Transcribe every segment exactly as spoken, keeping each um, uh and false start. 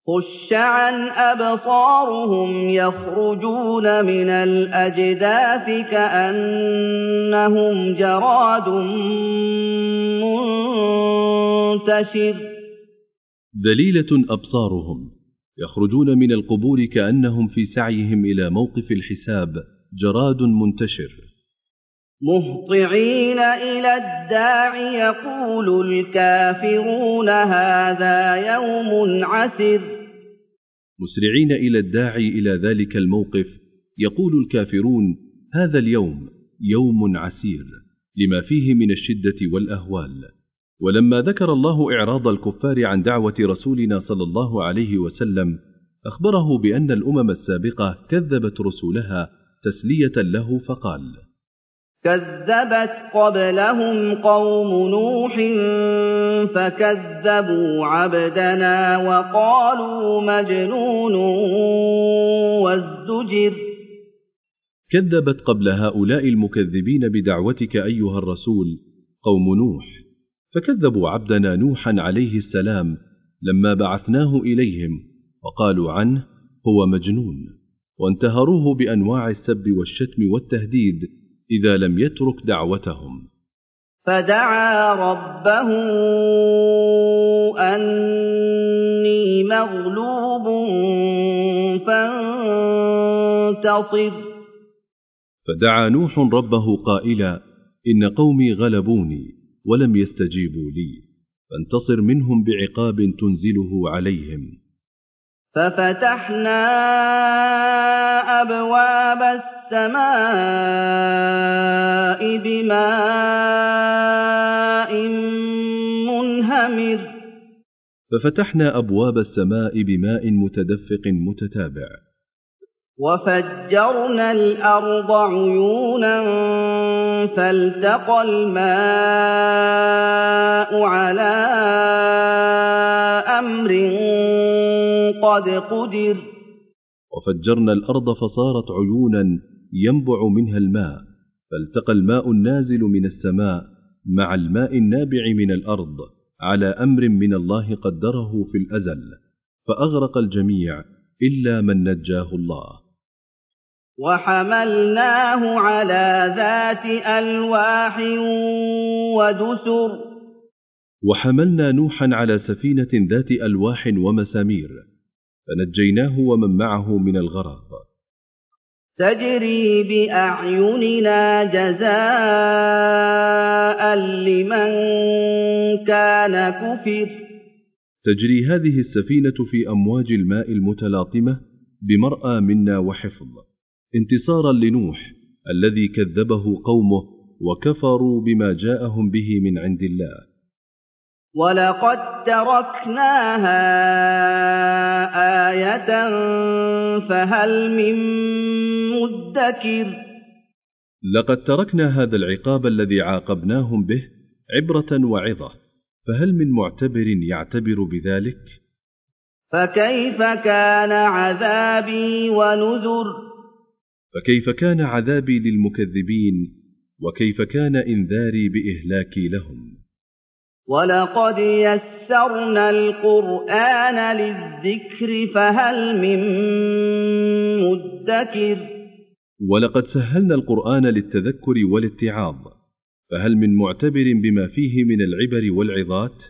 خُشَّ عَنْ أَبْصَارُهُمْ يَخْرُجُونَ مِنَ الْأَجْدَاثِ كَأَنَّهُمْ جَرَادٌ مُّنتَشِرٌ ذليلة أبصارهم يخرجون من القبور كأنهم في سعيهم إلى موقف الحساب جراد منتشر. مُهْطِعِينَ إِلَى الدَّاعِ يَقُولُ الْكَافِرُونَ هَٰذَا يَوْمٌ عَسِرٌ مسرعين إلى الداعي إلى ذلك الموقف يقول الكافرون هذا اليوم يوم عسير لما فيه من الشدة والأهوال. ولما ذكر الله إعراض الكفار عن دعوة رسولنا صلى الله عليه وسلم أخبره بأن الأمم السابقة كذبت رسولها تسلية له فقال: كذبت قبلهم قوم نوح فكذبوا عبدنا وقالوا مجنون وازدجر. كذبت قبل هؤلاء المكذبين بدعوتك أيها الرسول قوم نوح، فكذبوا عبدنا نوحا عليه السلام لما بعثناه إليهم وقالوا عنه هو مجنون، وانتهروه بأنواع السب والشتم والتهديد إذا لم يترك دعوتهم. فدعا ربه أني مغلوب فانتصر. فدعا نوح ربه قائلا: إن قومي غلبوني ولم يستجيبوا لي، فانتصر منهم بعقاب تنزله عليهم. ففتحنا أبواب السماء بماء منهمر. ففتحنا أبواب السماء بماء متدفق متتابع. وفجرنا الأرض عيونا فالتقى الماء على أمر قد قدر. وفجرنا الأرض فصارت عيونا ينبع منها الماء، فالتقى الماء النازل من السماء مع الماء النابع من الأرض على أمر من الله قدره في الأزل، فأغرق الجميع إلا من نجاه الله. وحملناه على ذات ألواح ودسر. وحملنا نوحا على سفينة ذات ألواح ومسامير، فنجيناه ومن معه من الغرق. تجري بأعيننا جزاء لمن كان كفر. تجري هذه السفينة في أمواج الماء المتلاطمة بمرأى منا وحفظ، انتصارا لنوح الذي كذبه قومه وكفروا بما جاءهم به من عند الله. ولقد تركناها آية فهل من مدكر. لقد تركنا هذا العقاب الذي عاقبناهم به عبرة وعظة، فهل من معتبر يعتبر بذلك؟ فكيف كان عذابي ونذر. فكيف كان عذابي للمكذبين، وكيف كان إنذاري بإهلاكي لهم. ولقد يسرنا القرآن للذكر فهل من مدكر. ولقد سهلنا القرآن للتذكر والاتعاظ، فهل من معتبر بما فيه من العبر والعظات؟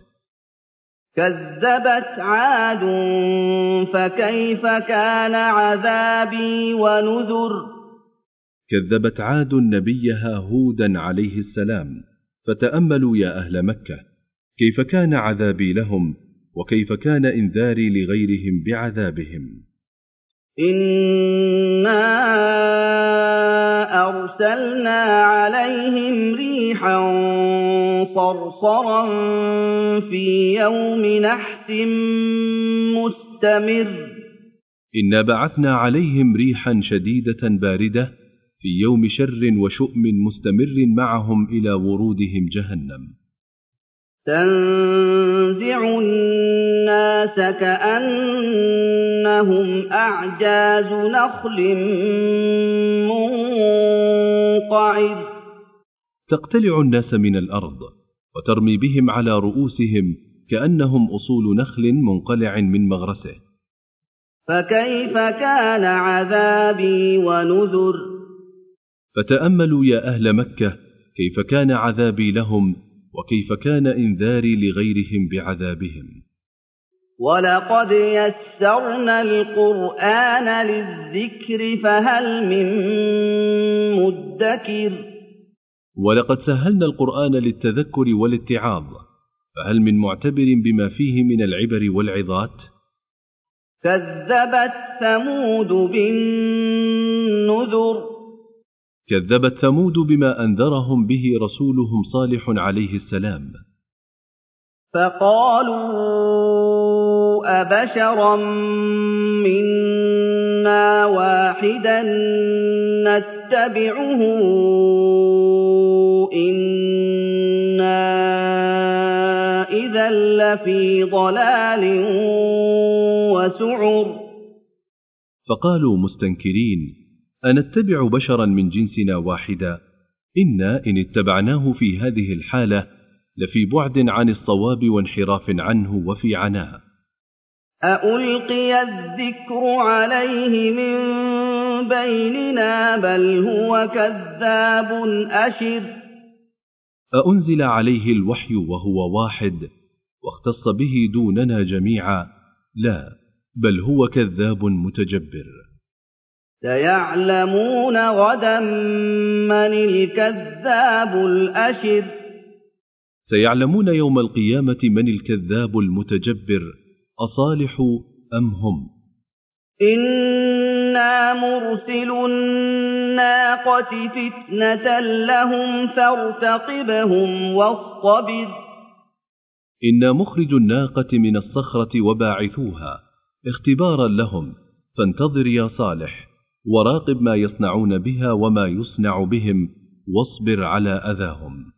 كذبت عاد فكيف كان عذابي ونذر. كذبت عاد نبيها هودا عليه السلام، فتأملوا يا أهل مكة كيف كان عذابي لهم، وكيف كان إنذاري لغيرهم بعذابهم. إنا أرسلنا عليهم ريحا صرصرا في يوم نحس مستمر. إنا بعثنا عليهم ريحا شديدة باردة في يوم شر وشؤم مستمر معهم إلى ورودهم جهنم. تنزع الناس كأنهم أعجاز نخل منقعر. تقتلع الناس من الأرض وترمي بهم على رؤوسهم كأنهم أصول نخل منقلع من مغرسه. فكيف كان عذابي ونذر فتأملوا يا أهل مكة كيف كان عذابي لهم وكيف كان إنذاري لغيرهم بعذابهم. ولقد يسرنا القرآن للذكر فهل من مدكر ولقد سهلنا القرآن للتذكر والاتعاظ فهل من معتبر بما فيه من العبر والعظات؟ كذبت ثمود بالنذر كذبت ثمود بما أنذرهم به رسولهم صالح عليه السلام. فقالوا أبشرا منا واحدا نتبعه إنا إذا لفي ضلال وسعر. فقالوا مستنكرين أنتبع بشرا من جنسنا واحدا إنا إن اتبعناه في هذه الحالة لفي بعد عن الصواب وانحراف عنه وفي عناء. أألقي الذكر عليه من بيننا بل هو كذاب أشر. أأنزل عليه الوحي وهو واحد واختص به دوننا جميعا؟ لا، بل هو كذاب متجبر. سيعلمون غدا من الكذاب الأشر. سيعلمون يوم القيامة من الكذاب المتجبر أصالح أم هم. إنا مرسل الناقة فتنة لهم فارتقبهم واصطبر. إنا مخرج الناقة من الصخرة وباعثوها اختبارا لهم فانتظر يا صالح وراقب ما يصنعون بها وما يصنع بهم واصبر على أذاهم.